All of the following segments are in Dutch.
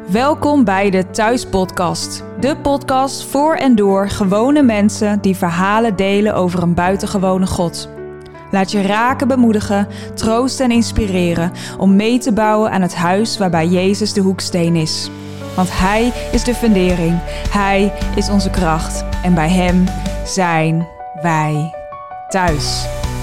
Welkom bij de Thuispodcast. De podcast voor en door gewone mensen die verhalen delen over een buitengewone God. Laat je raken, bemoedigen, troosten en inspireren om mee te bouwen aan het huis waarbij Jezus de hoeksteen is. Want Hij is de fundering, Hij is onze kracht en bij Hem zijn wij thuis.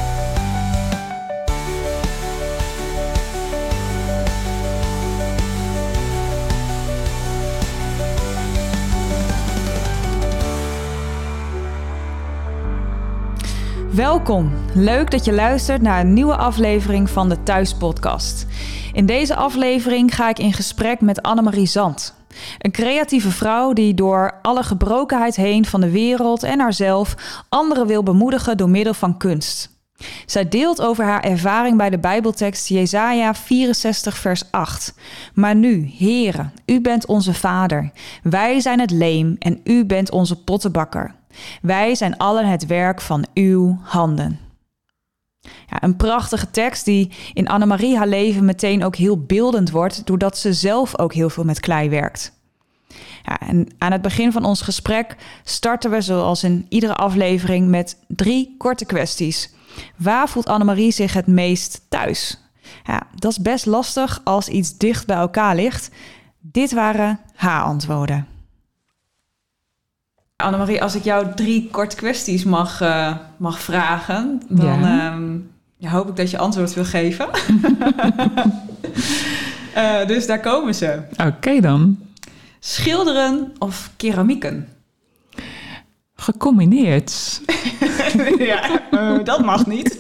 Welkom, leuk dat je luistert naar een nieuwe aflevering van de Thuispodcast. In deze aflevering ga ik in gesprek met Annemarie Zand. Een creatieve vrouw die door alle gebrokenheid heen van de wereld en haarzelf anderen wil bemoedigen door middel van kunst. Zij deelt over haar ervaring bij de Bijbeltekst Jesaja 64 vers 8. Maar nu, Heere, u bent onze Vader. Wij zijn het leem en u bent onze pottenbakker. Wij zijn allen het werk van uw handen. Ja, een prachtige tekst die in Annemarie haar leven meteen ook heel beeldend wordt, doordat ze zelf ook heel veel met klei werkt. Ja, en aan het begin van ons gesprek starten we zoals in iedere aflevering met 3 korte kwesties. Waar voelt Annemarie zich het meest thuis? Ja, dat is best lastig als iets dicht bij elkaar ligt. Dit waren haar antwoorden. Annemarie, als ik jou 3 korte kwesties mag vragen, dan hoop ik dat je antwoord wil geven. Dus daar komen ze. Oké dan. Schilderen of keramieken? Gecombineerd. Ja, dat mag niet.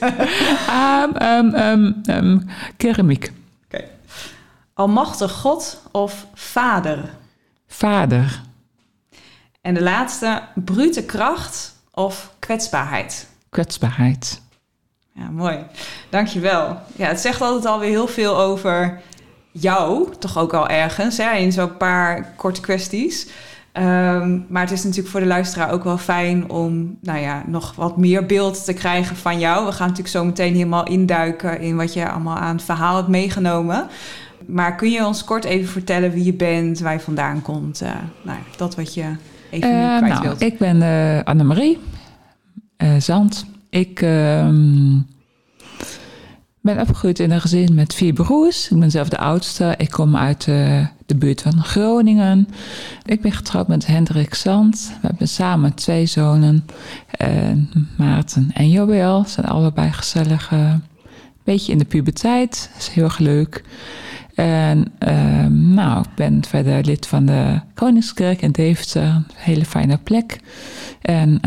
Keramiek. Okay. Almachtig God of vader? Vader. En de laatste, brute kracht of kwetsbaarheid? Kwetsbaarheid. Ja, mooi. Dankjewel. Ja, het zegt altijd alweer heel veel over jou, toch ook al ergens, hè, in zo'n paar korte kwesties. Maar het is natuurlijk voor de luisteraar ook wel fijn om nog wat meer beeld te krijgen van jou. We gaan natuurlijk zo meteen helemaal induiken in wat je allemaal aan het verhaal hebt meegenomen. Maar kun je ons kort even vertellen wie je bent, waar je vandaan komt? Dat wat je even nu kwijt wilt. Ik ben Annemarie Zand. Ik ben opgegroeid in een gezin met 4 broers. Ik ben zelf de oudste. Ik kom uit de buurt van Groningen. Ik ben getrouwd met Hendrik Zand. We hebben samen 2 zonen. Maarten en Joël. Ze zijn allebei gezellig. Een beetje in de puberteit. Dat is heel erg leuk. En ik ben verder lid van de Koningskerk in Deventer. Een hele fijne plek. En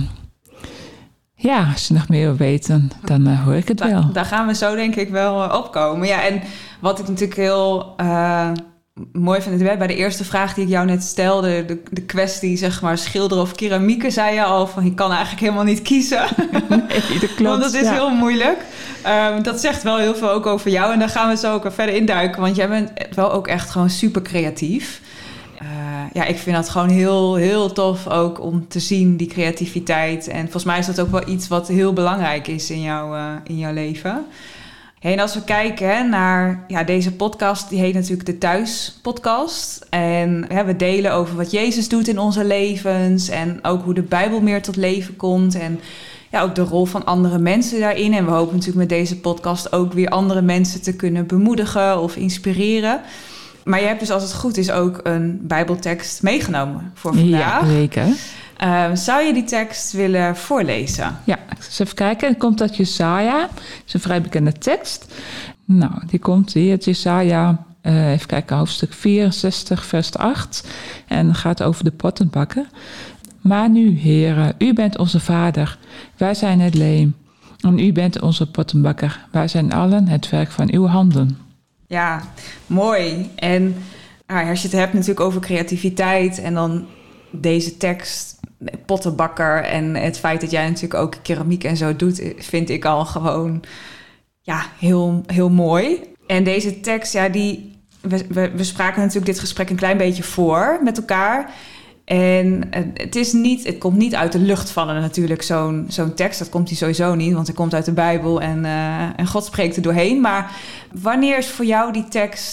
als je nog meer wil weten, dan hoor ik het wel. Daar gaan we zo denk ik wel opkomen. Ja, en wat ik natuurlijk heel mooi vind, bij de eerste vraag die ik jou net stelde, de kwestie zeg maar schilderen of keramieken, zei je al van je kan eigenlijk helemaal niet kiezen. Nee, dat klopt. Want dat is heel moeilijk. Dat zegt wel heel veel ook over jou en daar gaan we zo ook verder induiken, want jij bent wel ook echt gewoon super creatief. Ik vind dat gewoon heel, heel tof ook om te zien, die creativiteit. En volgens mij is dat ook wel iets wat heel belangrijk is in jouw leven. En als we kijken naar deze podcast, die heet natuurlijk de Thuispodcast. En we delen over wat Jezus doet in onze levens en ook hoe de Bijbel meer tot leven komt. En ook de rol van andere mensen daarin. En we hopen natuurlijk met deze podcast ook weer andere mensen te kunnen bemoedigen of inspireren. Maar je hebt dus als het goed is ook een Bijbeltekst meegenomen voor vandaag. Ja, zeker. Zou je die tekst willen voorlezen? Ja, eens even kijken. Het komt uit Jesaja. Dat is een vrij bekende tekst. Nou, die komt hier. Het Jesaja, even kijken, hoofdstuk 64, vers 8. En gaat over de pottenbakker. Maar nu, Heere, u bent onze Vader. Wij zijn het leem. En u bent onze pottenbakker. Wij zijn allen het werk van uw handen. Ja, mooi. En als je het hebt natuurlijk over creativiteit en dan deze tekst, pottenbakker en het feit dat jij natuurlijk ook keramiek en zo doet, vind ik al gewoon heel, heel mooi. En deze tekst, we spraken natuurlijk dit gesprek een klein beetje voor met elkaar. En het komt niet uit de lucht vallen natuurlijk, zo'n tekst. Dat komt hij sowieso niet, want het komt uit de Bijbel en God spreekt er doorheen. Maar wanneer is voor jou die tekst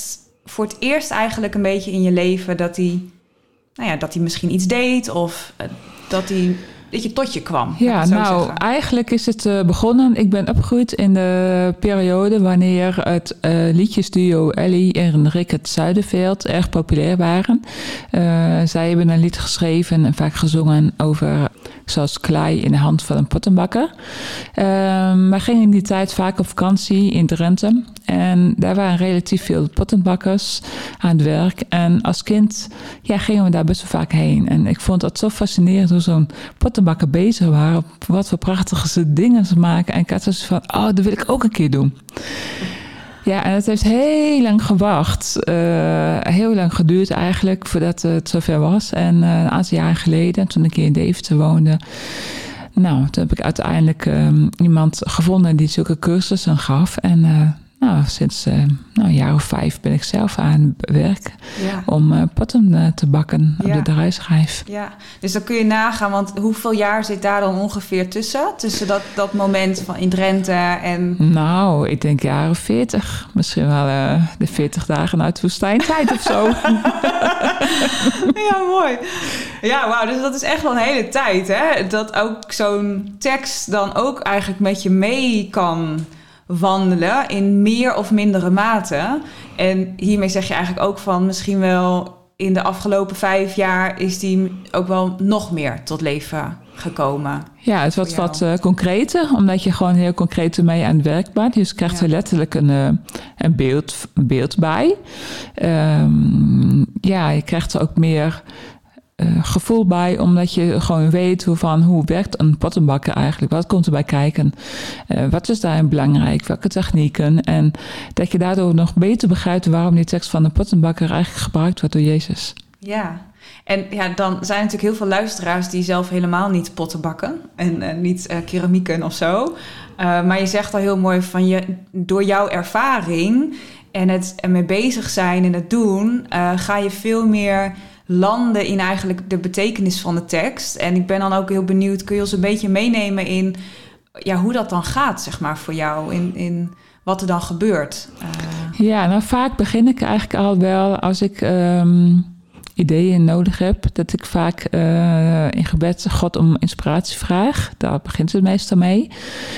voor het eerst eigenlijk een beetje in je leven dat hij misschien iets deed of dat je tot je kwam? Ja, nou, eigenlijk is het begonnen. Ik ben opgegroeid in de periode wanneer het liedjesduo Ellie en Rickert Zuiderveld erg populair waren. Zij hebben een lied geschreven en vaak gezongen over zoals klei in de hand van een pottenbakker. Wij gingen in die tijd vaak op vakantie in Drenthe. En daar waren relatief veel pottenbakkers aan het werk. En als kind gingen we daar best wel vaak heen. En ik vond het zo fascinerend hoe zo'n pottenbakker bezig waren. Wat voor prachtige dingen ze maken. En ik had dus van, dat wil ik ook een keer doen. Ja, en het heeft heel lang gewacht. Heel lang geduurd eigenlijk voordat het zover was. En een aantal jaren geleden, toen ik hier in Deventer woonde, toen heb ik uiteindelijk iemand gevonden die zulke cursussen gaf. En sinds een jaar of 5 ben ik zelf aan het werk om potten te bakken op de draaischijf. Ja, dus dan kun je nagaan, want hoeveel jaar zit daar dan ongeveer tussen? Tussen dat moment van in Drenthe en... Nou, ik denk jaren 40. Misschien wel de 40 dagen uit de woestijntijd of zo. Ja, mooi. Ja, wauw, dus dat is echt wel een hele tijd, hè? Dat ook zo'n tekst dan ook eigenlijk met je mee kan wandelen in meer of mindere mate. En hiermee zeg je eigenlijk ook van misschien wel in de afgelopen 5 jaar is die ook wel nog meer tot leven gekomen. Ja, het wordt wat concreter, omdat je gewoon heel concreet ermee aan het werk bent. Dus je krijgt er letterlijk een beeld bij. Je krijgt er ook meer gevoel bij, omdat je gewoon weet hoe werkt een pottenbakker eigenlijk. Wat komt erbij kijken? Wat is daarin belangrijk? Welke technieken? En dat je daardoor nog beter begrijpt waarom die tekst van de pottenbakker eigenlijk gebruikt wordt door Jezus. Ja, en dan zijn er natuurlijk heel veel luisteraars die zelf helemaal niet potten bakken en niet keramieken of zo. Maar je zegt al heel mooi van door jouw ervaring en het ermee bezig zijn en het doen, ga je veel meer landen in eigenlijk de betekenis van de tekst. En ik ben dan ook heel benieuwd, kun je ons een beetje meenemen in hoe dat dan gaat, zeg maar, voor jou, in wat er dan gebeurt? Vaak begin ik eigenlijk al wel als ik ideeën nodig heb, dat ik vaak in gebed God om inspiratie vraag. Daar begint het meestal mee.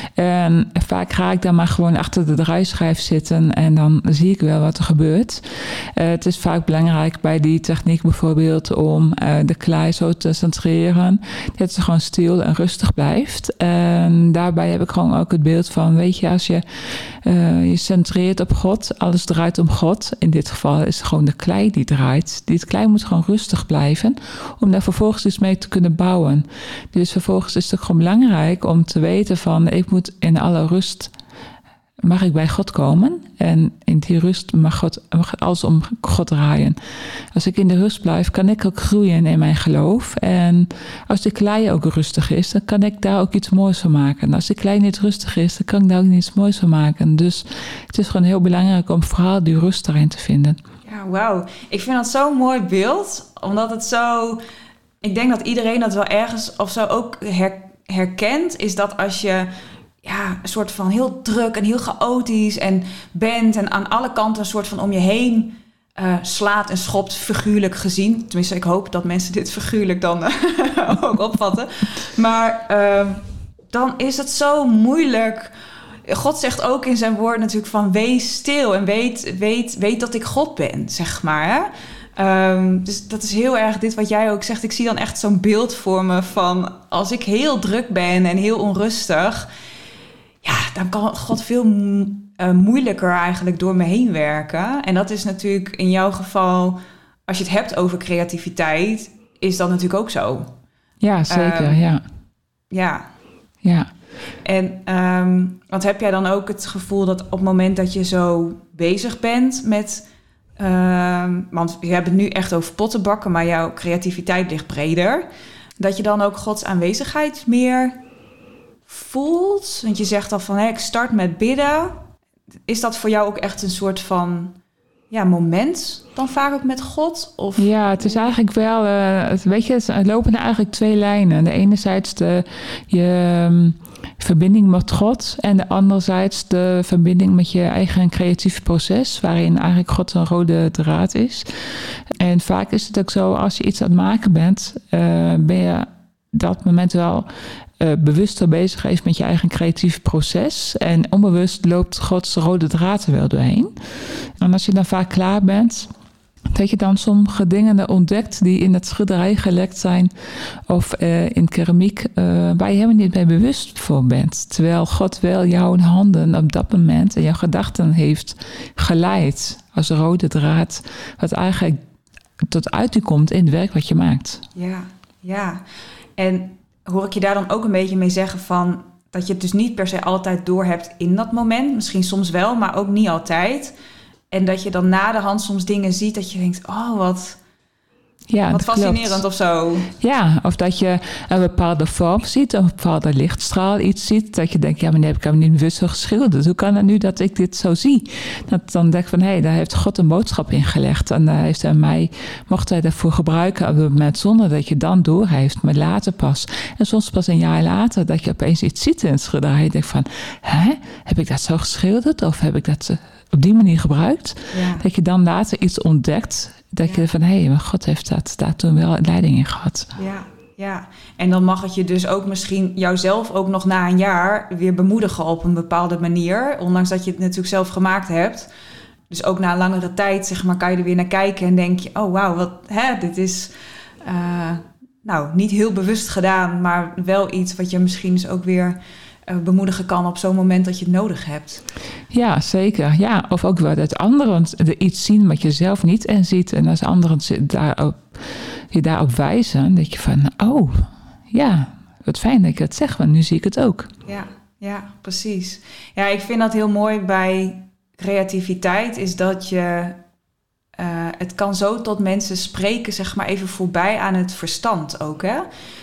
En vaak ga ik dan maar gewoon achter de draaischijf zitten en dan zie ik wel wat er gebeurt. Het is vaak belangrijk bij die techniek bijvoorbeeld om de klei zo te centreren, dat ze gewoon stil en rustig blijft. En daarbij heb ik gewoon ook het beeld van, weet je, als je je centreert op God, alles draait om God. In dit geval is het gewoon de klei die draait. Die klei moet gewoon rustig blijven, om daar vervolgens iets mee te kunnen bouwen. Dus vervolgens is het ook gewoon belangrijk om te weten van, ik moet in alle rust, mag ik bij God komen. En in die rust mag alles om God draaien. Als ik in de rust blijf, kan ik ook groeien in mijn geloof. En als de klei ook rustig is, dan kan ik daar ook iets moois van maken. En als de klei niet rustig is, dan kan ik daar ook iets moois van maken. Dus het is gewoon heel belangrijk om vooral die rust daarin te vinden. Ja, wauw. Ik vind dat zo'n mooi beeld, omdat het zo... Ik denk dat iedereen dat wel ergens of zo ook herkent, is dat als je een soort van heel druk en heel chaotisch en bent en aan alle kanten een soort van om je heen slaat en schopt, figuurlijk gezien. Tenminste, ik hoop dat mensen dit figuurlijk dan ook opvatten. Maar dan is het zo moeilijk. God zegt ook in zijn woord natuurlijk van wees stil en weet dat ik God ben, zeg maar. Hè? Dus dat is heel erg dit wat jij ook zegt. Ik zie dan echt zo'n beeld voor me van als ik heel druk ben en heel onrustig, dan kan God veel moeilijker eigenlijk door me heen werken. En dat is natuurlijk in jouw geval, als je het hebt over creativiteit, is dat natuurlijk ook zo. Ja, zeker, Ja. En want heb jij dan ook het gevoel dat op het moment dat je zo bezig bent met... want we hebben het nu echt over pottenbakken, maar jouw creativiteit ligt breder. Dat je dan ook Gods aanwezigheid meer voelt? Want je zegt al van, ik start met bidden. Is dat voor jou ook echt een soort van moment dan vaak ook met God? Of? Ja, het is eigenlijk wel... het lopen er eigenlijk 2 lijnen. De enerzijds je verbinding met God en anderzijds de verbinding met je eigen creatieve proces, waarin eigenlijk God een rode draad is. En vaak is het ook zo, als je iets aan het maken bent, ben je dat moment wel bewuster bezig geweest met je eigen creatieve proces. En onbewust loopt Gods rode draad er wel doorheen. En als je dan vaak klaar bent, dat je dan sommige dingen ontdekt die in het schilderij gelekt zijn of in keramiek, waar je helemaal niet bij bewust voor bent. Terwijl God wel jouw handen op dat moment en jouw gedachten heeft geleid als rode draad, wat eigenlijk tot uiting komt in het werk wat je maakt. Ja. En hoor ik je daar dan ook een beetje mee zeggen van dat je het dus niet per se altijd doorhebt in dat moment. Misschien soms wel, maar ook niet altijd. En dat je dan na de hand soms dingen ziet dat je denkt, oh, wat fascinerend klopt. Of zo. Ja, of dat je een bepaalde vorm ziet, een bepaalde lichtstraal, iets ziet, dat je denkt, ja, maar die heb ik helemaal niet bewust zo geschilderd. Hoe kan het nu dat ik dit zo zie? Dat dan denk ik van, daar heeft God een boodschap in gelegd. En daar heeft hij mij, mocht hij daarvoor gebruiken op het moment, zonder dat je dan doorheeft, maar later pas. En soms pas een jaar later, dat je opeens iets ziet in het schilderij. Je denkt van, heb ik dat zo geschilderd? Of heb ik dat op die manier gebruikt? Ja. Dat je dan later iets ontdekt. Dat je van, maar God heeft daar toen wel een leiding in gehad. Ja. En dan mag het je dus ook misschien jouzelf ook nog na een jaar weer bemoedigen op een bepaalde manier. Ondanks dat je het natuurlijk zelf gemaakt hebt. Dus ook na een langere tijd, zeg maar, kan je er weer naar kijken en denk je, oh wauw, dit is niet heel bewust gedaan, maar wel iets wat je misschien dus ook weer bemoedigen kan op zo'n moment dat je het nodig hebt. Ja, zeker. Ja, of ook wel dat anderen er iets zien wat je zelf niet en ziet. En als anderen je daarop wijzen, dat je van, oh, ja, wat fijn dat ik het zeg, want nu zie ik het ook. Ja, precies. Ja, ik vind dat heel mooi bij creativiteit, is dat je het kan zo tot mensen spreken, zeg maar even voorbij aan het verstand ook, hè.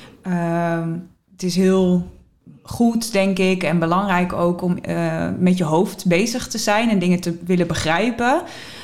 Het is heel goed, denk ik, en belangrijk ook om met je hoofd bezig te zijn en dingen te willen begrijpen.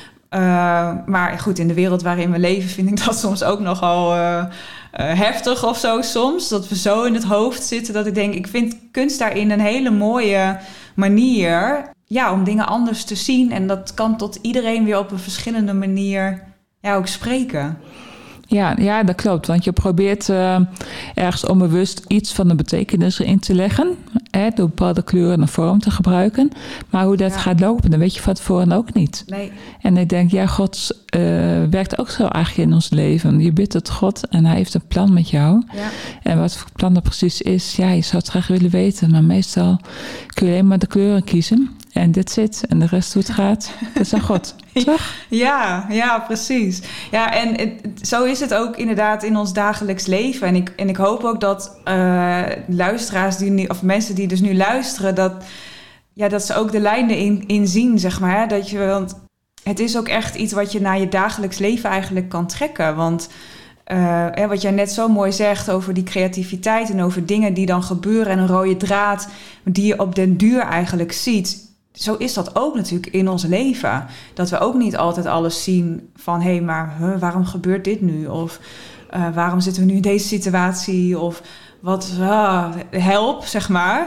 Maar goed, in de wereld waarin we leven vind ik dat soms ook nogal heftig of zo soms. Dat we zo in het hoofd zitten dat ik denk, ik vind kunst daarin een hele mooie manier, om dingen anders te zien. En dat kan tot iedereen weer op een verschillende manier ook spreken. Ja, dat klopt. Want je probeert ergens onbewust iets van de betekenis erin te leggen. Door bepaalde kleuren en vorm te gebruiken. Maar hoe dat gaat lopen, dan weet je van tevoren ook niet. Nee. En ik denk, God werkt ook zo eigenlijk in ons leven. Je bidt tot God en hij heeft een plan met jou. Ja. En wat voor plan dat precies is, je zou het graag willen weten. Maar meestal kun je alleen maar de kleuren kiezen. En dit zit. En de rest hoe het gaat, dat is aan God. Toch? Ja, precies. Ja, en zo is het ook inderdaad in ons dagelijks leven. En ik hoop ook dat luisteraars of mensen die dus nu luisteren, dat ze ook de lijnen in zien, zeg maar. Hè? Want het is ook echt iets wat je naar je dagelijks leven eigenlijk kan trekken. Want wat jij net zo mooi zegt over die creativiteit en over dingen die dan gebeuren en een rode draad die je op den duur eigenlijk ziet. Zo is dat ook natuurlijk in ons leven. Dat we ook niet altijd alles zien van, waarom gebeurt dit nu? Of waarom zitten we nu in deze situatie? Of wat, help, zeg maar.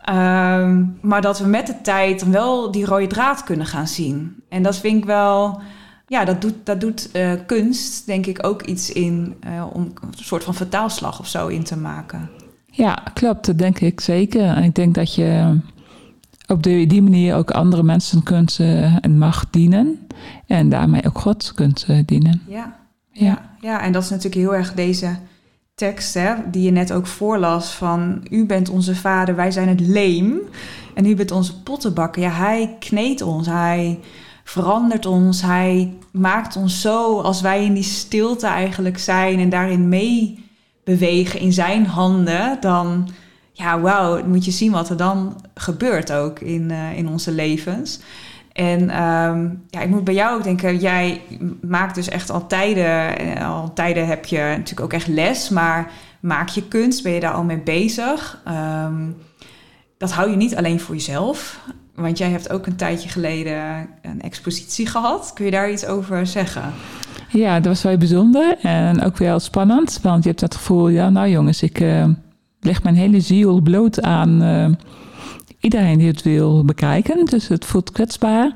Maar dat we met de tijd dan wel die rode draad kunnen gaan zien. En dat vind ik wel, dat doet kunst, denk ik, ook iets in om een soort van vertaalslag of zo in te maken. Ja, klopt. Dat denk ik zeker. En ik denk dat je op die manier ook andere mensen kunt en mag dienen. En daarmee ook God kunt dienen. Ja, en dat is natuurlijk heel erg deze tekst, hè, die je net ook voorlas van, u bent onze vader, wij zijn het leem. En u bent onze pottenbakker. Ja, hij kneedt ons, hij verandert ons, hij maakt ons zo als wij in die stilte eigenlijk zijn en daarin mee bewegen in zijn handen, dan wauw, moet je zien wat er dan gebeurt ook in onze levens. En ik moet bij jou ook denken, jij maakt dus echt al tijden heb je natuurlijk ook echt les, maar maak je kunst, ben je daar al mee bezig? Dat hou je niet alleen voor jezelf, want jij hebt ook een tijdje geleden een expositie gehad. Kun je daar iets over zeggen? Ja, dat was wel bijzonder en ook wel spannend, want je hebt dat gevoel, jongens, ik leg mijn hele ziel bloot aan iedereen die het wil bekijken. Dus het voelt kwetsbaar.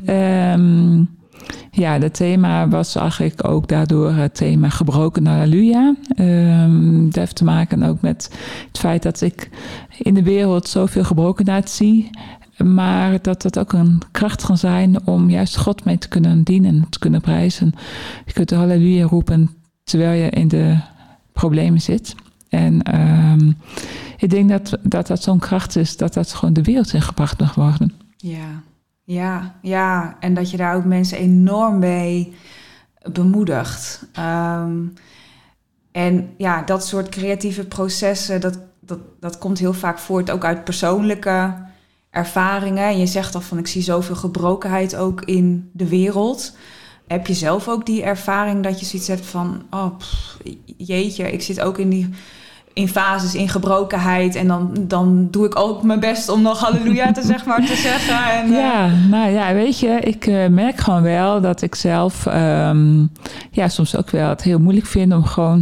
Het thema was eigenlijk ook daardoor het thema gebroken halleluja. Dat heeft te maken ook met het feit dat ik in de wereld zoveel gebrokenheid zie. Maar dat het ook een kracht kan zijn om juist God mee te kunnen dienen, te kunnen prijzen. Je kunt de halleluja roepen terwijl je in de problemen zit. En ik denk dat zo'n kracht is, dat gewoon de wereld in gebracht mag worden. Ja. En dat je daar ook mensen enorm mee bemoedigt. En ja, dat soort creatieve processen, dat komt heel vaak voort ook uit persoonlijke ervaringen. En je zegt al van, ik zie zoveel gebrokenheid ook in de wereld. Heb je zelf ook die ervaring dat je zoiets hebt van, jeetje, ik zit ook in fases in gebrokenheid en dan doe ik ook mijn best om nog halleluja te zeggen. En, weet je, ik merk gewoon wel dat ik zelf soms ook wel het heel moeilijk vind om gewoon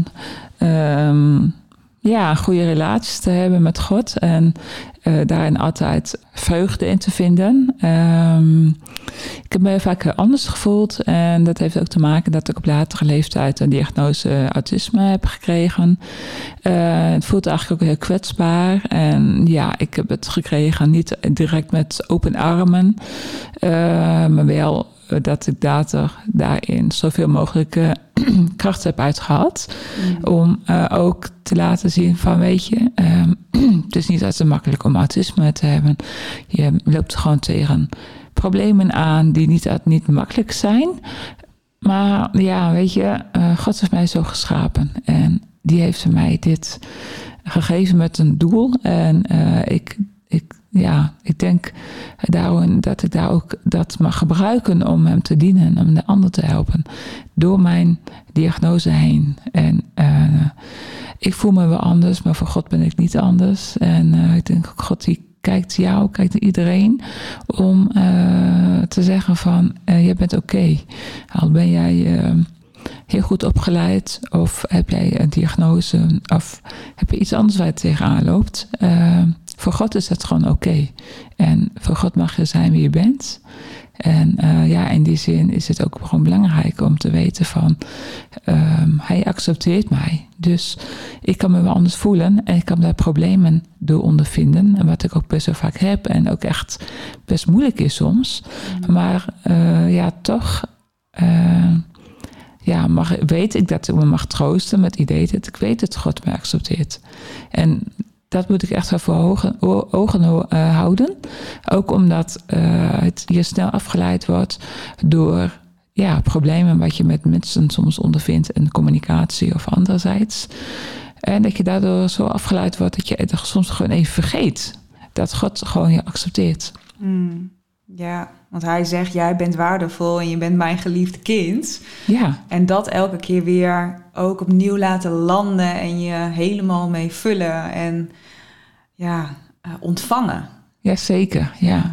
goede relaties te hebben met God en daarin altijd vreugde in te vinden. Ik heb me vaak anders gevoeld en dat heeft ook te maken dat ik op latere leeftijd een diagnose autisme heb gekregen. Het voelt eigenlijk ook heel kwetsbaar en ik heb het gekregen niet direct met open armen, maar wel dat ik daarin zoveel mogelijk kracht heb uitgehaald. Om ook te laten zien van, weet je, het is niet altijd makkelijk om autisme te hebben. Je loopt gewoon tegen problemen aan die niet makkelijk zijn. Maar weet je, God heeft mij zo geschapen. En die heeft mij dit gegeven met een doel. En ik denk daarom dat ik daar ook dat mag gebruiken om hem te dienen, om de ander te helpen, door mijn diagnose heen. En ik voel me wel anders, maar voor God ben ik niet anders. En ik denk, God die kijkt naar iedereen om te zeggen van, jij bent oké. Al ben jij heel goed opgeleid, of heb jij een diagnose, of heb je iets anders waar je tegenaan loopt. Voor God is dat gewoon oké. En voor God mag je zijn wie je bent. En in die zin is het ook gewoon belangrijk om te weten van, hij accepteert mij. Dus ik kan me wel anders voelen en ik kan daar problemen door ondervinden. En wat ik ook best wel vaak heb en ook echt best moeilijk is soms. Maar toch weet ik dat ik me mag troosten met het idee dat ik weet dat God mij accepteert. En dat moet ik echt wel voor ogen houden. Ook omdat je snel afgeleid wordt door problemen wat je met mensen soms ondervindt in communicatie of anderzijds. En dat je daardoor zo afgeleid wordt dat je het soms gewoon even vergeet. Dat God gewoon je accepteert. Ja, want hij zegt, jij bent waardevol en je bent mijn geliefde kind. Ja. En dat elke keer weer ook opnieuw laten landen en je helemaal mee vullen en ontvangen. Jazeker, ja.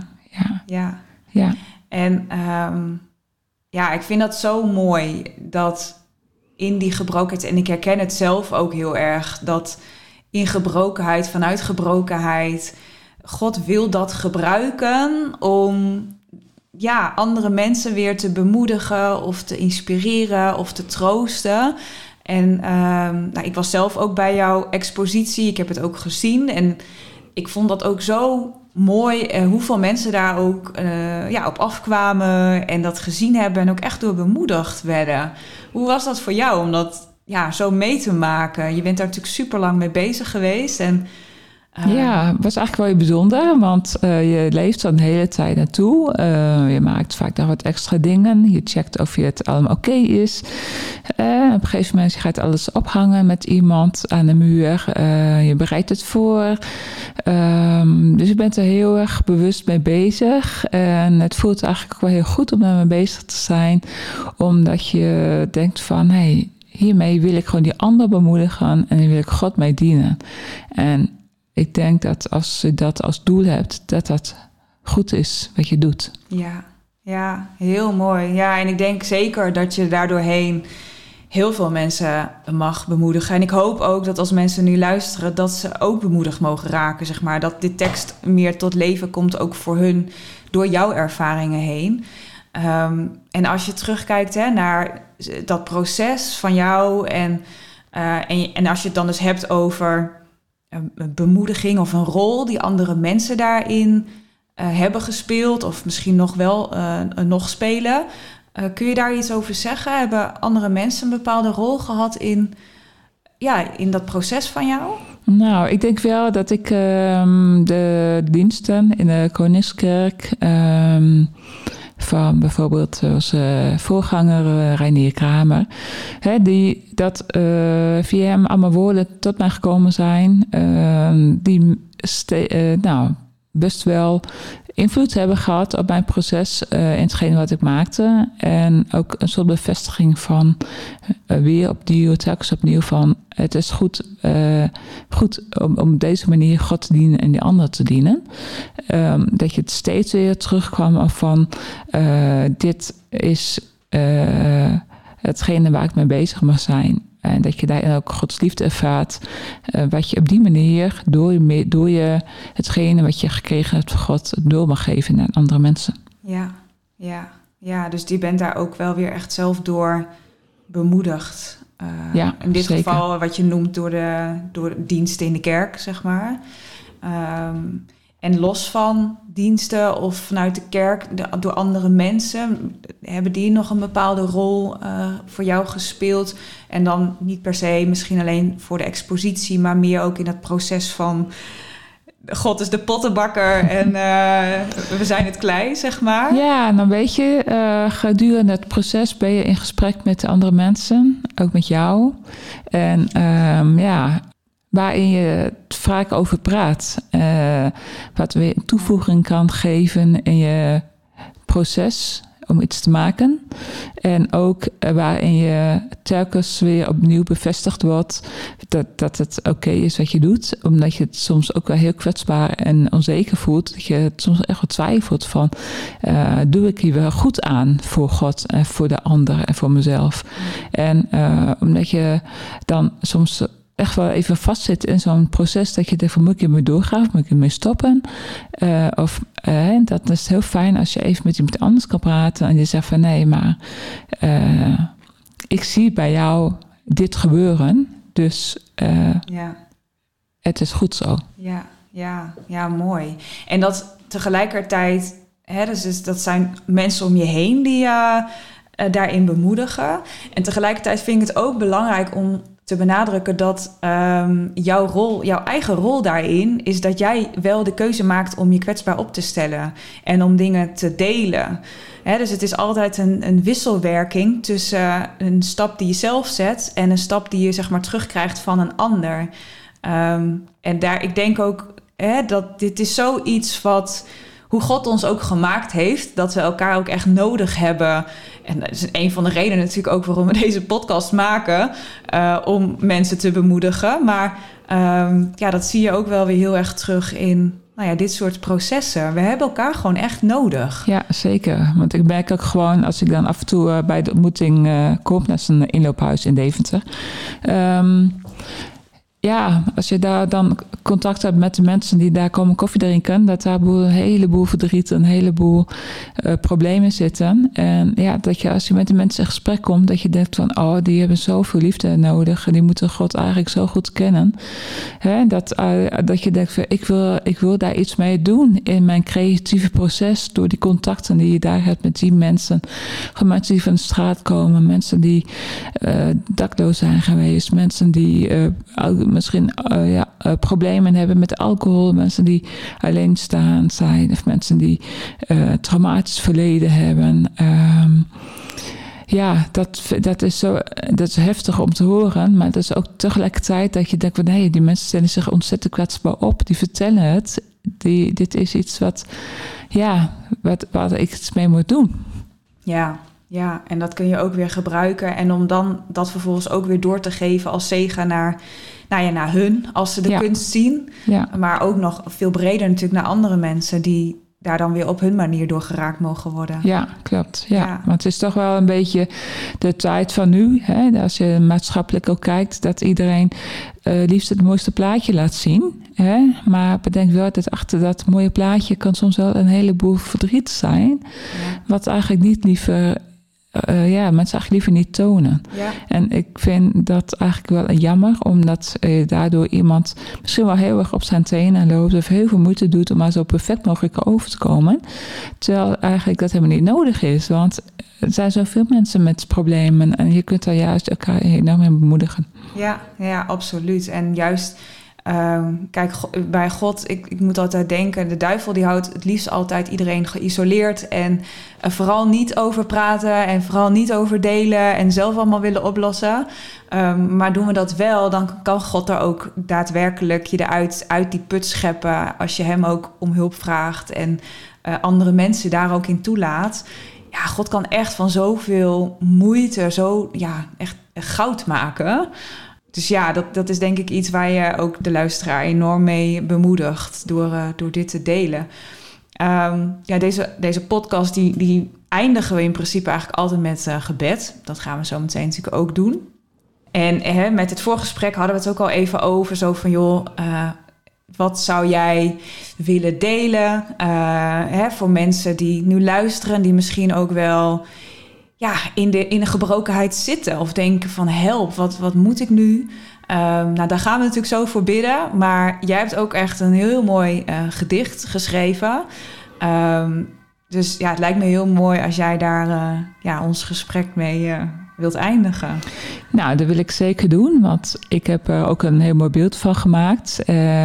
En ik vind dat zo mooi dat in die gebrokenheid, en ik herken het zelf ook heel erg, dat in gebrokenheid, vanuit gebrokenheid, God wil dat gebruiken om andere mensen weer te bemoedigen of te inspireren of te troosten. En ik was zelf ook bij jouw expositie. Ik heb het ook gezien en ik vond dat ook zo mooi hoeveel mensen daar ook op afkwamen en dat gezien hebben en ook echt door bemoedigd werden. Hoe was dat voor jou om dat zo mee te maken? Je bent daar natuurlijk super lang mee bezig geweest en het was eigenlijk wel heel bijzonder, want je leeft er een hele tijd naartoe. Je maakt vaak nog wat extra dingen. Je checkt of het allemaal oké is. Op een gegeven moment gaat alles ophangen met iemand aan de muur. Je bereidt het voor. Dus je bent er heel erg bewust mee bezig. En het voelt eigenlijk wel heel goed om daarmee bezig te zijn. Omdat je denkt van, hiermee wil ik gewoon die ander bemoedigen en wil ik God mee dienen. En ik denk dat als je dat als doel hebt, dat goed is wat je doet. Ja, heel mooi. Ja, en ik denk zeker dat je daardoorheen heel veel mensen mag bemoedigen. En ik hoop ook dat als mensen nu luisteren, dat ze ook bemoedigd mogen raken, zeg maar. Dat dit tekst meer tot leven komt, ook voor hun, door jouw ervaringen heen. En als je terugkijkt naar dat proces van jou en als je het dan dus hebt over bemoediging of een rol die andere mensen daarin hebben gespeeld of misschien nog wel nog spelen. Kun je daar iets over zeggen? Hebben andere mensen een bepaalde rol gehad in dat proces van jou? Nou, ik denk wel dat ik de diensten in de Koningskerk van bijvoorbeeld onze voorganger Reinier Kramer, dat via hem allemaal woorden tot mij gekomen zijn die best wel invloed hebben gehad op mijn proces in hetgeen wat ik maakte. En ook een soort bevestiging van telkens opnieuw van het is goed om op deze manier God te dienen en die ander te dienen. Dat je het steeds weer terugkwam van dit is hetgene waar ik mee bezig mag zijn. En dat je daarin ook Gods liefde ervaart. Wat je op die manier, door je hetgene wat je gekregen hebt van God, door mag geven aan andere mensen. Ja, dus die bent daar ook wel weer echt zelf door bemoedigd. In dit zeker. geval wat je noemt door de diensten in de kerk, zeg maar. En los van diensten of vanuit de kerk, door andere mensen, hebben die nog een bepaalde rol voor jou gespeeld? En dan niet per se misschien alleen voor de expositie, maar meer ook in dat proces van God is de pottenbakker en we zijn het klei, zeg maar. Ja, dan weet je, gedurende het proces ben je in gesprek met de andere mensen, ook met jou. En waarin je vaak over praat. Wat weer een toevoeging kan geven in je proces om iets te maken. En ook waarin je telkens weer opnieuw bevestigd wordt dat het oké is wat je doet. Omdat je het soms ook wel heel kwetsbaar en onzeker voelt. Dat je het soms echt wel twijfelt van doe ik hier wel goed aan voor God en voor de ander en voor mezelf. En omdat je dan soms echt wel even vastzit in zo'n proces dat je denkt van moet ik hiermee doorgaan of moet ik hiermee stoppen? Dat is heel fijn als je even met iemand anders kan praten en je zegt van nee, maar ik zie bij jou dit gebeuren, dus het is goed zo. Ja, mooi. En dat tegelijkertijd, dus dat zijn mensen om je heen die daarin bemoedigen. En tegelijkertijd vind ik het ook belangrijk om te benadrukken dat jouw eigen rol daarin is dat jij wel de keuze maakt om je kwetsbaar op te stellen en om dingen te delen. Dus het is altijd een wisselwerking tussen een stap die je zelf zet en een stap die je zeg maar terugkrijgt van een ander. En ik denk ook dat dit is zoiets wat, hoe God ons ook gemaakt heeft, dat we elkaar ook echt nodig hebben. En dat is een van de redenen natuurlijk ook waarom we deze podcast maken, om mensen te bemoedigen. Maar dat zie je ook wel weer heel erg terug in dit soort processen. We hebben elkaar gewoon echt nodig. Ja, zeker. Want ik merk ook gewoon, als ik dan af en toe bij de ontmoeting kom, dat is een inloophuis in Deventer. Als je daar dan contact hebt met de mensen die daar komen koffie drinken, dat daar een heleboel verdriet, een heleboel problemen zitten. En dat je als je met de mensen in gesprek komt, dat je denkt van, die hebben zoveel liefde nodig en die moeten God eigenlijk zo goed kennen. Dat je denkt van, ik wil daar iets mee doen in mijn creatieve proces, door die contacten die je daar hebt met die mensen. Mensen die van de straat komen, mensen die dakloos zijn geweest, mensen die misschien problemen hebben met alcohol, mensen die alleenstaand zijn of mensen die traumatisch verleden hebben. Dat is heftig om te horen, maar dat is ook tegelijkertijd dat je denkt van die mensen stellen zich ontzettend kwetsbaar op, die vertellen het. Dit is iets waar ik iets mee moet doen. Ja, en dat kun je ook weer gebruiken. En om dan dat vervolgens ook weer door te geven als zegen naar hun, als ze de kunst zien. Ja. Maar ook nog veel breder natuurlijk naar andere mensen die daar dan weer op hun manier door geraakt mogen worden. Ja, klopt. Ja. Ja. Want het is toch wel een beetje de tijd van nu. Hè? Als je maatschappelijk ook kijkt, dat iedereen liefst het mooiste plaatje laat zien. Hè? Maar bedenk wel dat achter dat mooie plaatje kan soms wel een heleboel verdriet zijn. Ja. Wat eigenlijk niet liever... mensen eigenlijk liever niet tonen. Ja. En ik vind dat eigenlijk wel jammer, omdat daardoor iemand misschien wel heel erg op zijn tenen loopt of heel veel moeite doet om maar zo perfect mogelijk over te komen. Terwijl eigenlijk dat helemaal niet nodig is, want er zijn zoveel mensen met problemen en je kunt daar juist elkaar enorm in bemoedigen. Ja, absoluut. En juist, kijk, bij God, ik moet altijd denken, de duivel die houdt het liefst altijd iedereen geïsoleerd en vooral niet over praten en vooral niet over delen en zelf allemaal willen oplossen. Maar doen we dat wel, dan kan God er ook daadwerkelijk je eruit uit die put scheppen als je hem ook om hulp vraagt en andere mensen daar ook in toelaat. Ja, God kan echt van zoveel moeite zo echt goud maken. Dus ja, dat is denk ik iets waar je ook de luisteraar enorm mee bemoedigt door dit te delen. Deze podcast die eindigen we in principe eigenlijk altijd met gebed. Dat gaan we zo meteen natuurlijk ook doen. En met het voorgesprek hadden we het ook al even over. Zo van joh, wat zou jij willen delen voor mensen die nu luisteren, die misschien ook wel in de gebrokenheid zitten of denken van help, wat moet ik nu? Daar gaan we natuurlijk zo voor bidden, maar jij hebt ook echt een heel mooi gedicht geschreven. Dus het lijkt me heel mooi als jij daar ons gesprek mee wilt eindigen. Nou, dat wil ik zeker doen, want ik heb er ook een heel mooi beeld van gemaakt.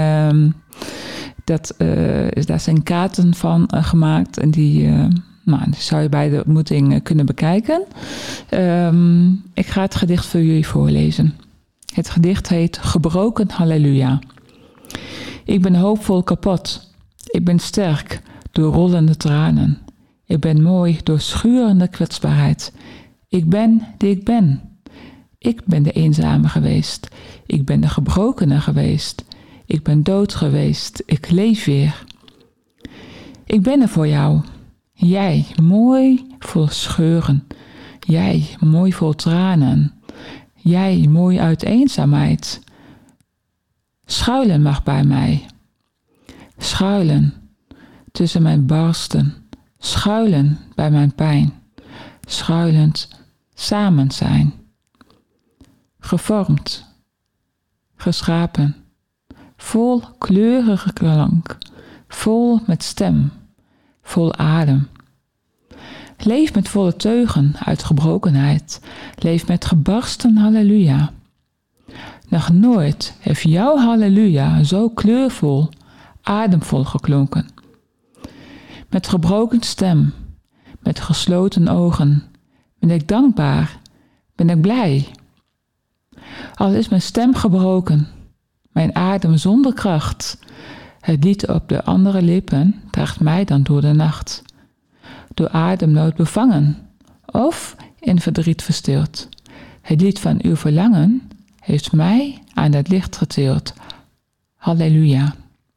Daar zijn kaarten van gemaakt en die zou je bij de ontmoeting kunnen bekijken. Ik ga het gedicht voor jullie voorlezen. Het gedicht heet Gebroken Halleluja. Ik ben hoopvol kapot. Ik ben sterk door rollende tranen. Ik ben mooi door schurende kwetsbaarheid. Ik ben die ik ben. Ik ben de eenzame geweest. Ik ben de gebrokene geweest. Ik ben dood geweest. Ik leef weer. Ik ben er voor jou. Jij, mooi vol scheuren. Jij, mooi vol tranen. Jij, mooi uit eenzaamheid. Schuilen mag bij mij. Schuilen tussen mijn barsten. Schuilen bij mijn pijn. Schuilend samen zijn. Gevormd. Geschapen. Vol kleurige klank. Vol met stem. Vol adem. Leef met volle teugen uit gebrokenheid. Leef met gebarsten halleluja. Nog nooit heeft jouw halleluja zo kleurvol, ademvol geklonken. Met gebroken stem, met gesloten ogen, ben ik dankbaar, ben ik blij. Al is mijn stem gebroken, mijn adem zonder kracht, het lied op de andere lippen draagt mij dan door de nacht. Door ademnood bevangen of in verdriet verstild. Het lied van uw verlangen heeft mij aan het licht getild. Halleluja.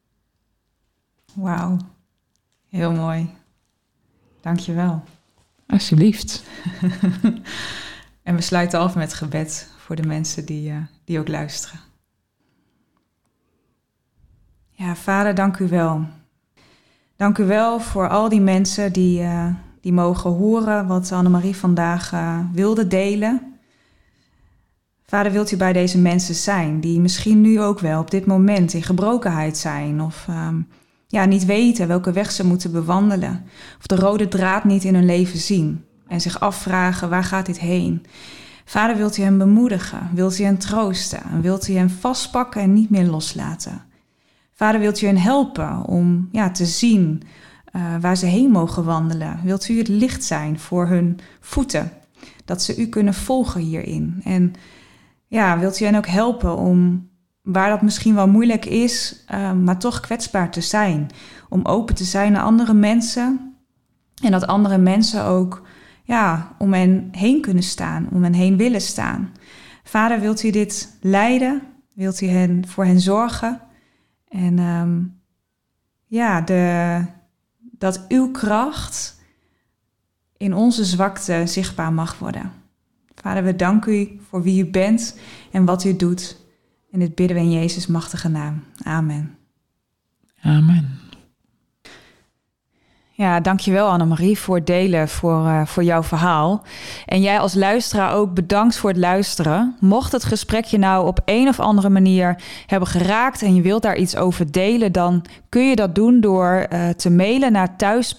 Wauw, heel mooi. Dank je wel. Alsjeblieft. En we sluiten af met gebed voor de mensen die ook luisteren. Ja, Vader, dank u wel. Dank u wel voor al die mensen die mogen horen wat Annemarie vandaag wilde delen. Vader, wilt u bij deze mensen zijn die misschien nu ook wel op dit moment in gebrokenheid zijn of niet weten welke weg ze moeten bewandelen of de rode draad niet in hun leven zien en zich afvragen waar gaat dit heen. Vader, wilt u hen bemoedigen, wilt u hen troosten en wilt u hen vastpakken en niet meer loslaten. Vader, wilt u hen helpen om te zien waar ze heen mogen wandelen. Wilt u het licht zijn voor hun voeten, dat ze u kunnen volgen hierin. En wilt u hen ook helpen om, waar dat misschien wel moeilijk is, maar toch kwetsbaar te zijn. Om open te zijn naar andere mensen. En dat andere mensen ook om hen heen kunnen staan, om hen heen willen staan. Vader, wilt u dit leiden? Wilt u voor hen zorgen? En de dat uw kracht in onze zwakte zichtbaar mag worden. Vader, we danken u voor wie u bent en wat u doet. En dit bidden we in Jezus' machtige naam. Amen. Amen. Ja, dankjewel Annemarie voor het delen, voor jouw verhaal. En jij als luisteraar ook bedankt voor het luisteren. Mocht het gesprek je nou op een of andere manier hebben geraakt en je wilt daar iets over delen, dan kun je dat doen door te mailen naar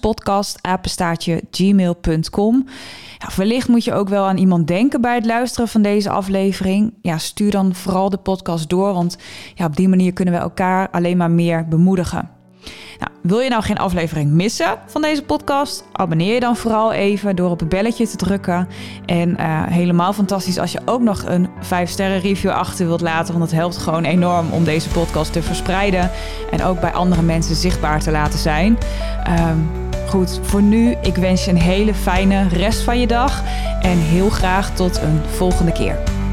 thuispodcast@gmail.com. Ja, wellicht moet je ook wel aan iemand denken bij het luisteren van deze aflevering. Ja, stuur dan vooral de podcast door, want ja, op die manier kunnen we elkaar alleen maar meer bemoedigen. Nou, wil je nou geen aflevering missen van deze podcast? Abonneer je dan vooral even door op het belletje te drukken. En helemaal fantastisch als je ook nog een 5-sterren review achter wilt laten. Want het helpt gewoon enorm om deze podcast te verspreiden. En ook bij andere mensen zichtbaar te laten zijn. Goed, voor nu, ik wens je een hele fijne rest van je dag. En heel graag tot een volgende keer.